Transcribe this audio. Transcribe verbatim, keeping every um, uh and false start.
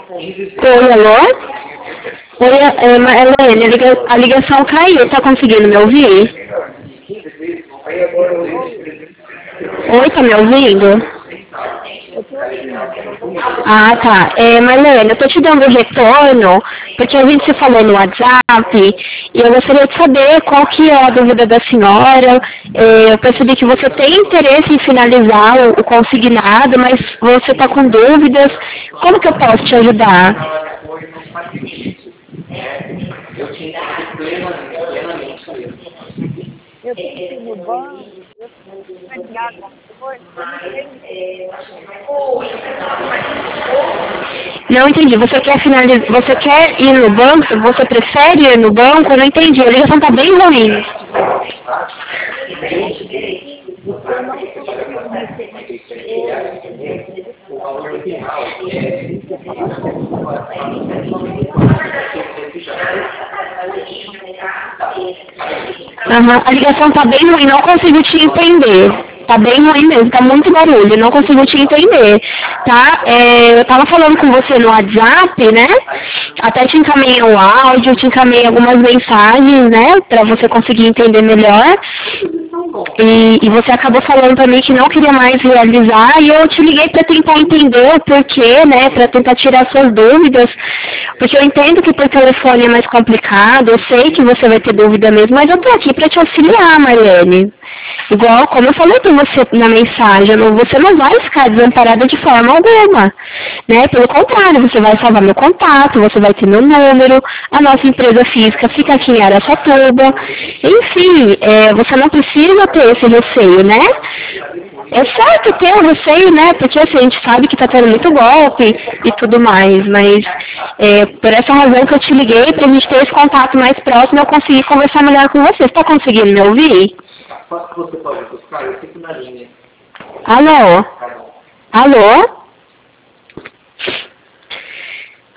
Oi, alô? Oi, é, Helene, a liga- a ligação caiu, tá conseguindo me ouvir? Oi, tá me ouvindo? Eu tô ouvindo. Ah, tá. É, Marlene, eu tô te dando um retorno, porque a gente se falou no WhatsApp, e eu gostaria de saber qual que é a dúvida da senhora. É, eu percebi que você tem interesse em finalizar o, o consignado, mas você tá com dúvidas. Como que eu posso te ajudar? Eu tenho que ir no banco, eu tenho que ligar coisa, eu não tenho. Não entendi. Você quer finalizar? Você quer ir no banco? Você prefere ir no banco? Eu não entendi. A ligação tá bem ruim. Eu não consigo mexer no computador, Aham, a ligação tá bem ruim, não consigo te entender. Tá bem ruim mesmo, tá muito barulho, não consigo te entender. Tá? É, eu tava falando com você no WhatsApp, né? Até te encaminhei o áudio, te encaminhei algumas mensagens, né? Pra você conseguir entender melhor. E, e você acabou falando pra mim que não queria mais realizar e eu te liguei pra tentar entender o porquê, né? Pra tentar tirar suas dúvidas. Porque eu entendo que por telefone é mais complicado, eu sei que você vai ter dúvida mesmo, mas eu tô aqui pra te auxiliar, Marlene. Igual como eu falei pra você na mensagem, não- você não vai ficar desamparada de forma alguma, né? Pelo contrário, você vai salvar meu contato, você vai ter meu número, a nossa empresa física fica aqui em Araçatuba. Enfim, é, você não precisa ter esse receio, né? É certo ter o receio, né? Porque assim, a gente sabe que tá tendo muito golpe e tudo mais, mas é, por essa razão que eu te liguei, pra gente ter esse contato mais próximo, eu consegui conversar melhor com você. Você tá conseguindo me ouvir? Alô? Alô?